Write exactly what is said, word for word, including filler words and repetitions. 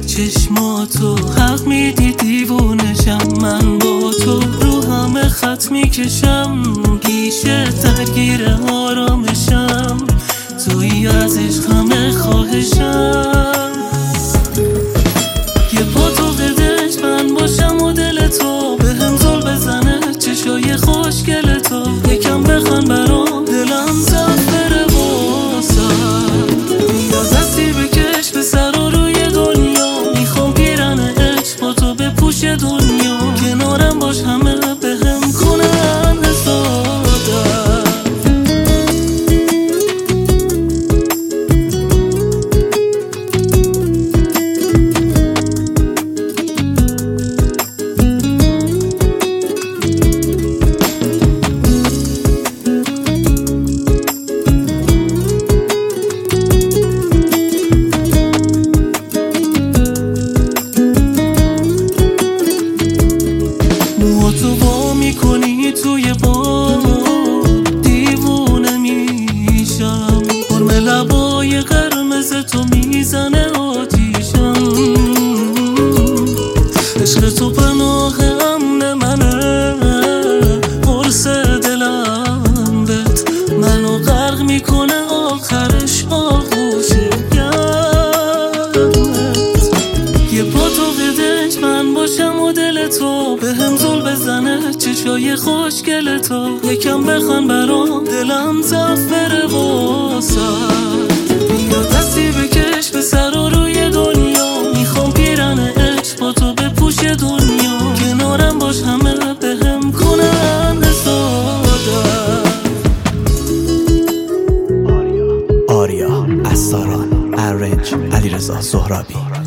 چشماتو حق میدی دیوونشم، من با تو رو همه خط میکشم، گیشه درگیر آرامشم، توی از عشق همه خواهشم. یه پا تو قدش من باشم و دل تو به هم زل بزنه، چشای خوشگل تو یکم بخن برام، دلم زد بره واسم. یا دستی بکش به سر و روی دنیا، میخوام پیرن عشق با تو به پوش دنیا، کنارم باش همه به هم کنن حسادم. تو با میکنی توی با دیوونه میشم، حرم لبای قرمز تو میزنه آتیشم، عشق تو پناه امن منه، قرص دلم بهت منو غرق میکنه، آخرش آغوش گرمت. یه پا تو قدش من باشم و دل تو به هم زل بزنه، چشای خوشگل تو یکم بخن برام، دلم زد بره واسم. یا دستی بکش به سر و روی دنیا، میخوام پیرن عشق با تو به پوش دنیا، کنارم باش همه به هم کنن حسادم. آریا اساران، ارنج علیرضا سهرابی.